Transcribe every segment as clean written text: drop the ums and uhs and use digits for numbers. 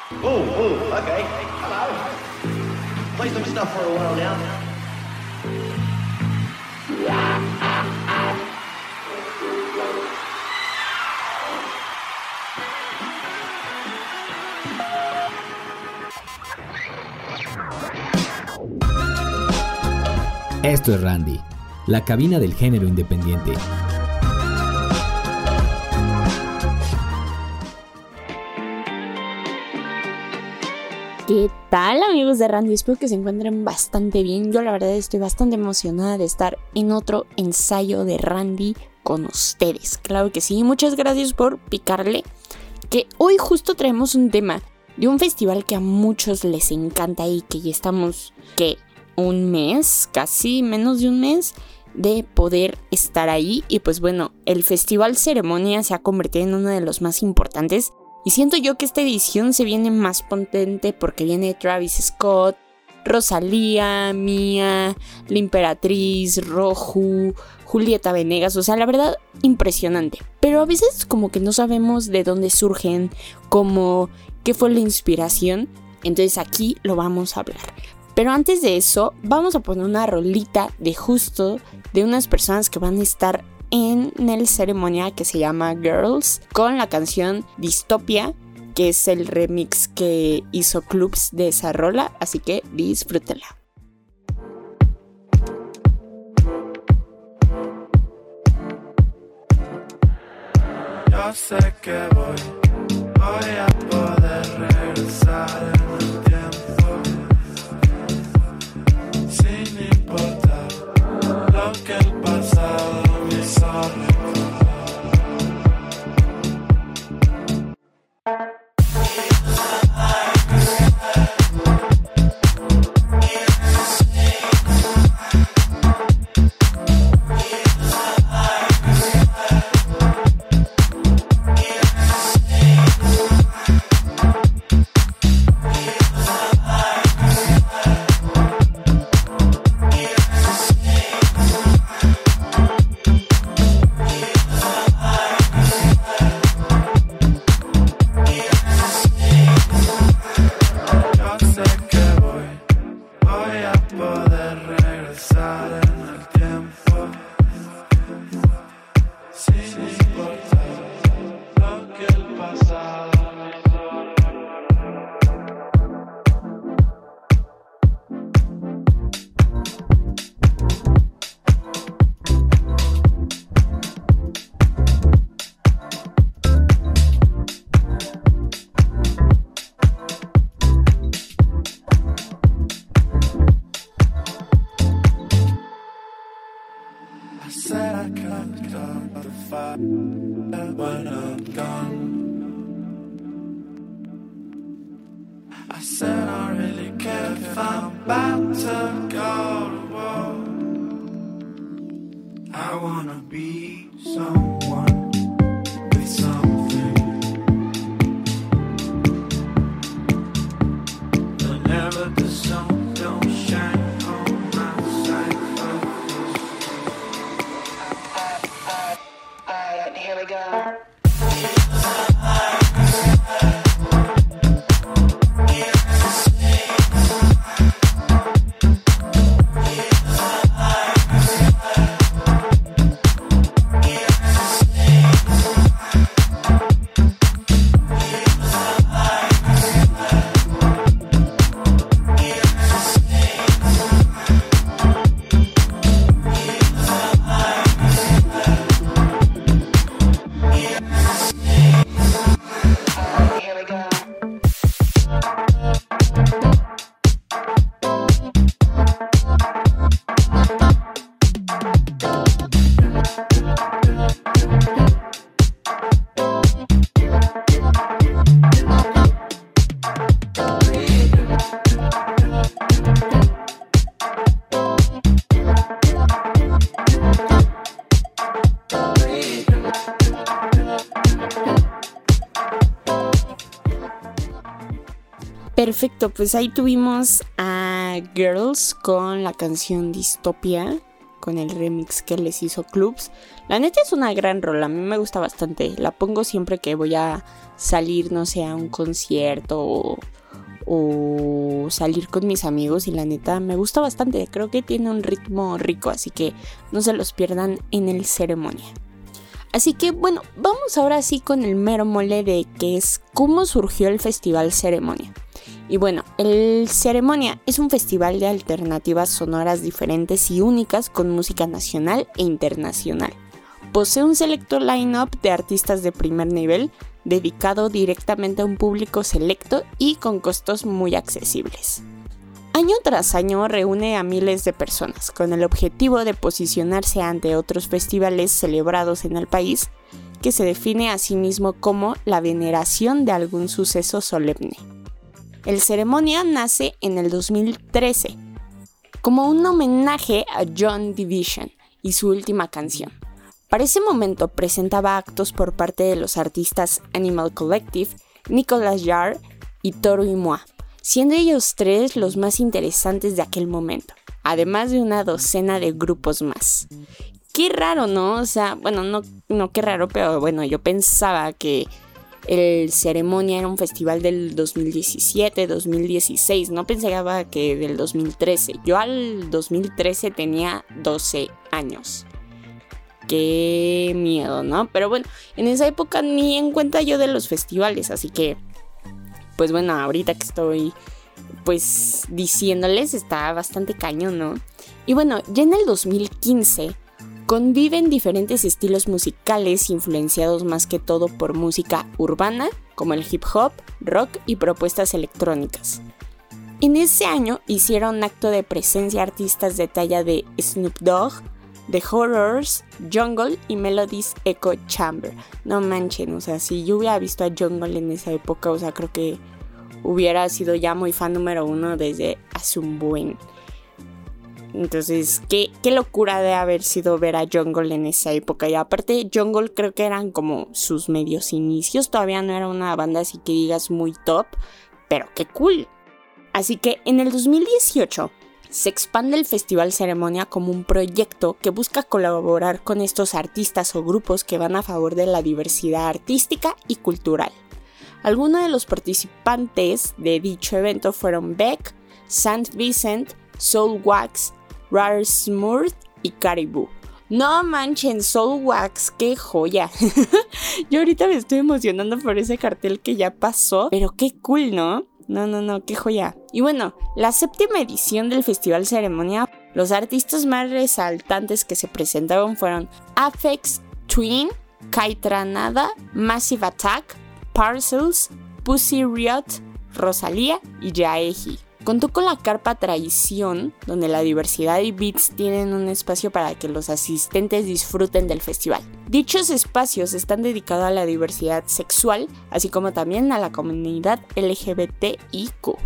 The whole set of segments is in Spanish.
Okay. Hello. Play some stuff for a while now. Esto es Randy, la cabina del género independiente. ¿Qué tal, amigos de Randy? Espero que se encuentren bastante bien. Yo la verdad estoy bastante emocionada de estar en otro ensayo de Randy con ustedes. Claro que sí, muchas gracias por picarle. Que hoy justo traemos un tema de un festival que a muchos les encanta y que ya estamos, un mes, casi menos de un mes de poder estar ahí. Y pues bueno, el Festival Ceremonia se ha convertido en uno de los más importantes. Y siento yo que esta edición se viene más potente porque viene Travis Scott, Rosalía, Mía, La Imperatriz, Roju, Julieta Venegas. O sea, la verdad, impresionante. Pero a veces como que no sabemos de dónde surgen, qué fue la inspiración. Entonces aquí lo vamos a hablar. Pero antes de eso, vamos a poner una rolita de unas personas que van a estar en el ceremonia que se llama Girls, con la canción Dystopia, que es el remix que hizo Clubs de esa rola, así que disfrútenla. Yo sé que voy a poder regresar en el tiempo, sin importar lo que el pasado me hizo recordar. When I'm gone, I said I really care if I'm about to go to war. I wanna be someone with something, whenever the sun don't shine on my side of this. Here we go. Perfecto, pues ahí tuvimos a Girls con la canción Dystopia, con el remix que les hizo Clubs. La neta es una gran rola, a mí me gusta bastante. La pongo siempre que voy a salir, no sé, a un concierto o salir con mis amigos, y la neta me gusta bastante. Creo que tiene un ritmo rico, así que no se los pierdan en el Ceremonia. Así que bueno, vamos ahora sí con el mero mole de que es cómo surgió el Festival Ceremonia. Y bueno, el Ceremonia es un festival de alternativas sonoras diferentes y únicas con música nacional e internacional. Posee un selecto line-up de artistas de primer nivel, dedicado directamente a un público selecto y con costos muy accesibles. Año tras año reúne a miles de personas, con el objetivo de posicionarse ante otros festivales celebrados en el país, que se define a sí mismo como la veneración de algún suceso solemne. El Ceremonia nace en el 2013, como un homenaje a Joy Division y su última canción. Para ese momento presentaba actos por parte de los artistas Animal Collective, Nicolas Jarre y Toro y Moi, siendo ellos tres los más interesantes de aquel momento, además de una docena de grupos más. Qué raro, ¿no? O sea, bueno, no qué raro, pero bueno, yo pensaba que el Ceremonia era un festival del 2017, 2016, no pensaba que del 2013. Yo al 2013 tenía 12 años. Qué miedo, ¿no? Pero bueno, en esa época ni en cuenta yo de los festivales, así que, pues bueno, ahorita que estoy, pues, diciéndoles, está bastante cañón, ¿no? Y bueno, ya en el 2015 conviven diferentes estilos musicales influenciados más que todo por música urbana, como el hip hop, rock y propuestas electrónicas. En ese año hicieron acto de presencia artistas de talla de Snoop Dogg, The Horrors, Jungle y Melody's Echo Chamber. No manchen, o sea, si yo hubiera visto a Jungle en esa época, o sea, creo que hubiera sido ya muy fan número 1 desde hace un buen. Entonces, qué locura de haber sido ver a Jungle en esa época. Y aparte, Jungle creo que eran como sus medios inicios. Todavía no era una banda así que digas muy top, pero qué cool. Así que en el 2018 se expande el Festival Ceremonia como un proyecto que busca colaborar con estos artistas o grupos que van a favor de la diversidad artística y cultural. Algunos de los participantes de dicho evento fueron Beck, St. Vincent, Soulwax, Rare Smooth y Caribou. No manchen, Soulwax, qué joya. Yo ahorita me estoy emocionando por ese cartel que ya pasó, pero qué cool, ¿no? No, qué joya. Y bueno, la 7ª edición del Festival Ceremonia, los artistas más resaltantes que se presentaron fueron Aphex Twin, Kaitranada, Massive Attack, Parcels, Pussy Riot, Rosalía y Yaeji. Contó con la carpa Traición, donde la diversidad y beats tienen un espacio para que los asistentes disfruten del festival. Dichos espacios están dedicados a la diversidad sexual, así como también a la comunidad LGBTIQ.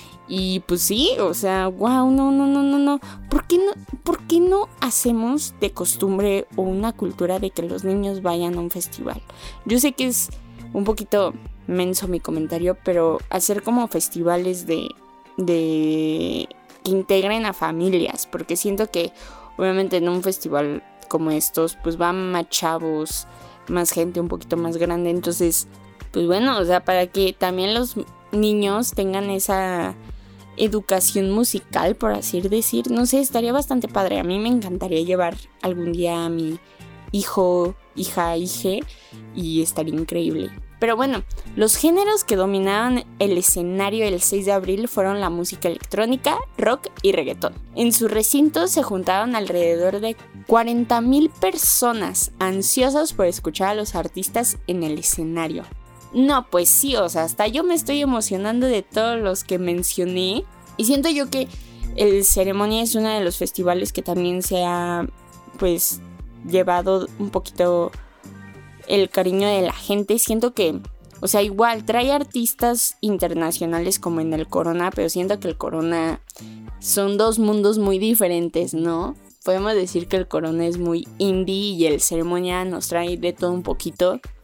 Y pues sí, o sea, wow, no. ¿Por qué no hacemos de costumbre o una cultura de que los niños vayan a un festival? Yo sé que es un poquito menso mi comentario, pero hacer como festivales de que integren a familias, porque siento que obviamente en un festival como estos pues van más chavos, más gente un poquito más grande, entonces pues bueno, o sea, para que también los niños tengan esa educación musical, por así decir, no sé, estaría bastante padre. A mí me encantaría llevar algún día a mi hijo, hija, y estaría increíble. Pero bueno, los géneros que dominaban el escenario el 6 de abril fueron la música electrónica, rock y reggaetón. En su recinto se juntaron alrededor de 40,000 personas ansiosas por escuchar a los artistas en el escenario. No, pues sí, o sea, hasta yo me estoy emocionando de todos los que mencioné. Y siento yo que el Ceremonia es uno de los festivales que también se ha, pues, llevado un poquito el cariño de la gente. Siento que, o sea, igual trae artistas internacionales como en el Corona, pero siento que el Corona son dos mundos muy diferentes, ¿no? Podemos decir que el Corona es muy indie y el Ceremonia nos trae de todo un poquito.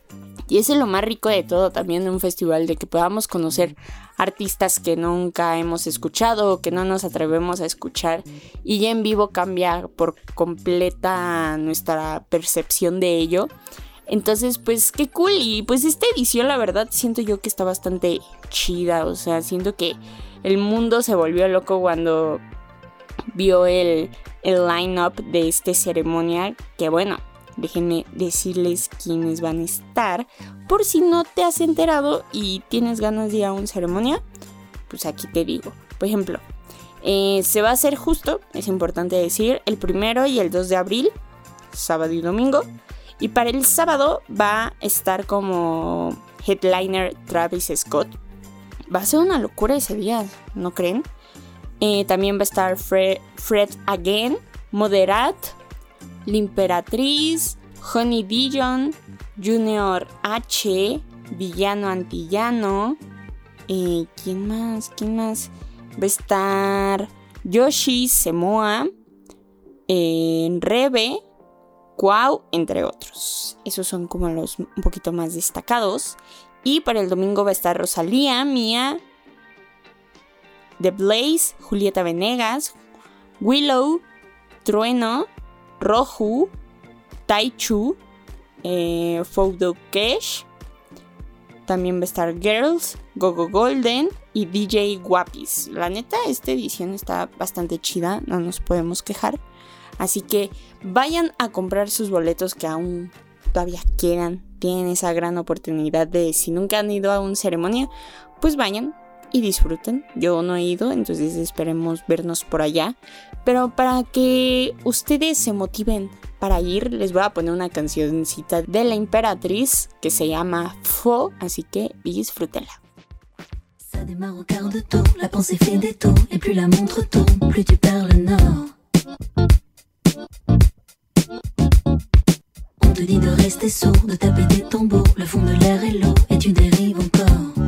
Y ese es lo más rico de todo también de un festival, de que podamos conocer artistas que nunca hemos escuchado o que no nos atrevemos a escuchar, y ya en vivo cambia por completa nuestra percepción de ello. Entonces, pues qué cool. Y pues esta edición, la verdad, siento yo que está bastante chida. O sea, siento que el mundo se volvió loco cuando vio el line-up de esta ceremonia. Que bueno, déjenme decirles quiénes van a estar, por si no te has enterado y tienes ganas de ir a una ceremonia. Pues aquí te digo. Por ejemplo, se va a hacer justo, es importante decir, el 1 y el 2 de abril, sábado y domingo. Y para el sábado va a estar como headliner Travis Scott. Va a ser una locura ese día, ¿no creen? También va a estar Fred Again, Moderat, L'Imperatriz, Honey Dijon, Junior H, Villano Antillano. ¿Quién más? Va a estar Yoshi Semoa, Rebe, Quau, entre otros. Esos son como los un poquito más destacados. Y para el domingo va a estar Rosalía, Mía, The Blaze, Julieta Venegas, Willow, Trueno, Roju, Taichu, Foudo Cash. También va a estar Girls, Gogo Golden y DJ Guapis. La neta, esta edición está bastante chida, no nos podemos quejar. Así que vayan a comprar sus boletos, que aún todavía quedan. Tienen esa gran oportunidad de, si nunca han ido a una ceremonia, pues vayan y disfruten. Yo no he ido, entonces esperemos vernos por allá. Pero para que ustedes se motiven para ir, les voy a poner una cancioncita de La Imperatriz que se llama Faux, así que disfrútenla. Ça démarre au quart de tour, la pensée fait des tours, et plus la montre tourne, plus tu perds le nord. On te dit de rester sourd, de taper des tambours, le fond de l'air est lourd, et tu dérives encore.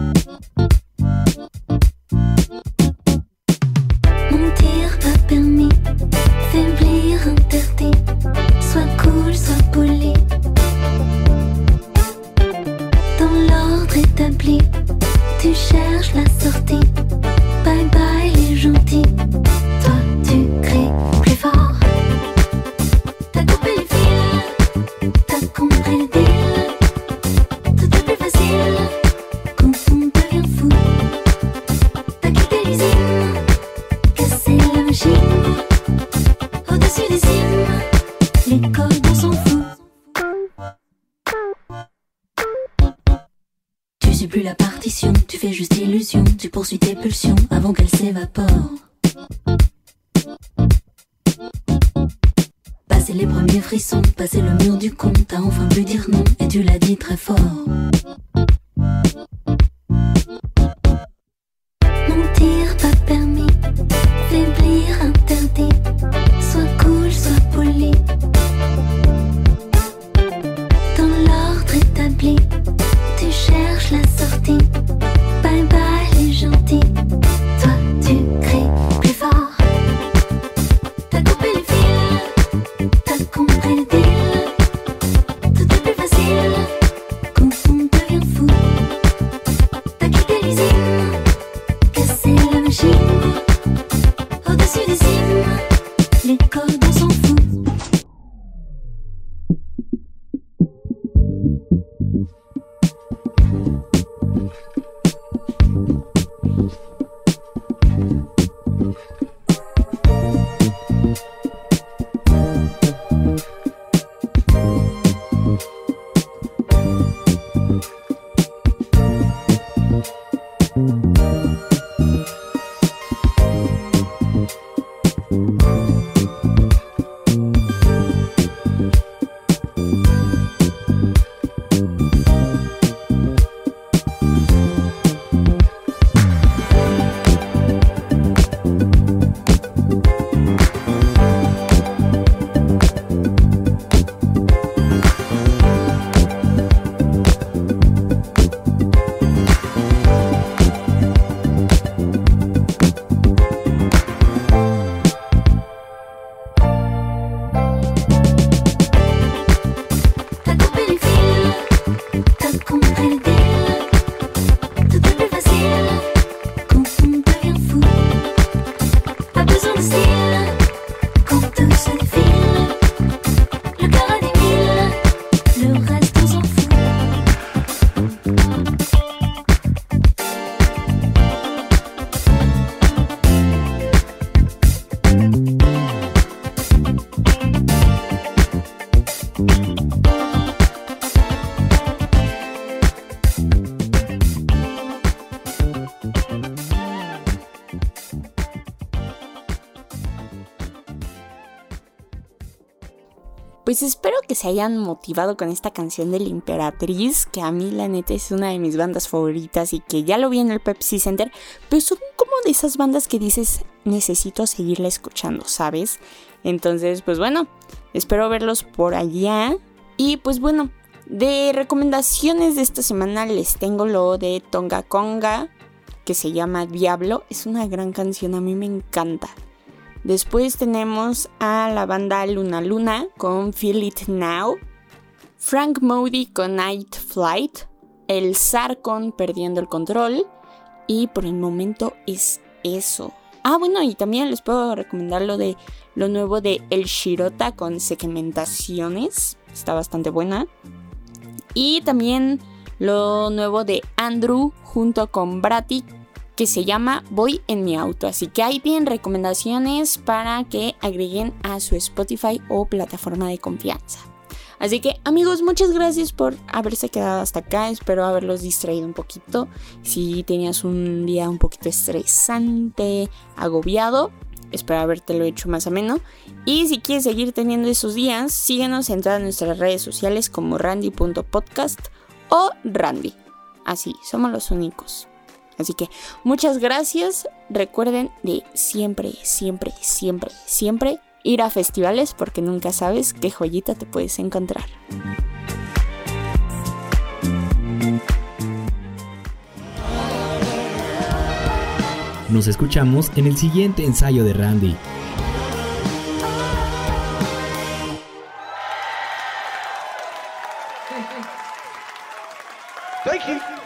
Mentir pas permis, faiblir interdit, sois cool, sois poli. Dans l'ordre établi, tu cherches la sortie. Bye bye les gentils. Toi tu cries plus fort. T'as coupé les fils, t'as compris le deal. Tout est plus facile quand on devient fou. T'as quitté l'usine, cassé la machine. Au-dessus des cimes, les codes on s'en fout. Tu suis plus la partition, tu fais juste illusion. Tu poursuis tes pulsions avant qu'elles s'évaporent. Passer les premiers frissons, passer le mur du con. T'as enfin pu dire non et tu l'as dit très fort. Mentir pas permis, faiblir interdit. Sois cool, sois poli. Dans l'ordre établi, tu cherches la sortie. Bye bye les gentils. Toi tu cries plus fort. T'as coupé les fils, t'as compris le deal. Tout est plus facile quand on devient fou. T'as quitté l'usine, cassé la machine. Au-dessus des cimes, les codes on s'en fout. pues espero que se hayan motivado con esta canción de La Imperatriz, que a mí la neta es una de mis bandas favoritas y que ya lo vi en el Pepsi Center, pero son como de esas bandas que dices, necesito seguirla escuchando, ¿sabes? Entonces, pues bueno, espero verlos por allá. Y pues bueno, de recomendaciones de esta semana les tengo lo de Tonga Conga, que se llama Diablo. Es una gran canción, a mí me encanta. Después tenemos a la banda Luna Luna con Feel It Now, Frank Moody con Night Flight, el Zar con Perdiendo el Control, y por el momento es eso. Bueno, y también les puedo recomendar lo nuevo de El Shirota con Segmentaciones, está bastante buena. Y también lo nuevo de Andrew junto con Bratty, que se llama Voy en mi auto. Así que ahí tienen recomendaciones para que agreguen a su Spotify o plataforma de confianza. Así que amigos, muchas gracias por haberse quedado hasta acá. Espero haberlos distraído un poquito. Si tenías un día un poquito estresante, agobiado, espero habértelo hecho más ameno. Y si quieres seguir teniendo esos días, síguenos en todas nuestras redes sociales como randy.podcast o Randy. Así, somos los únicos. Así que muchas gracias. Recuerden de siempre, siempre, siempre, siempre ir a festivales, porque nunca sabes qué joyita te puedes encontrar. Nos escuchamos en el siguiente ensayo de Randy. Thank you.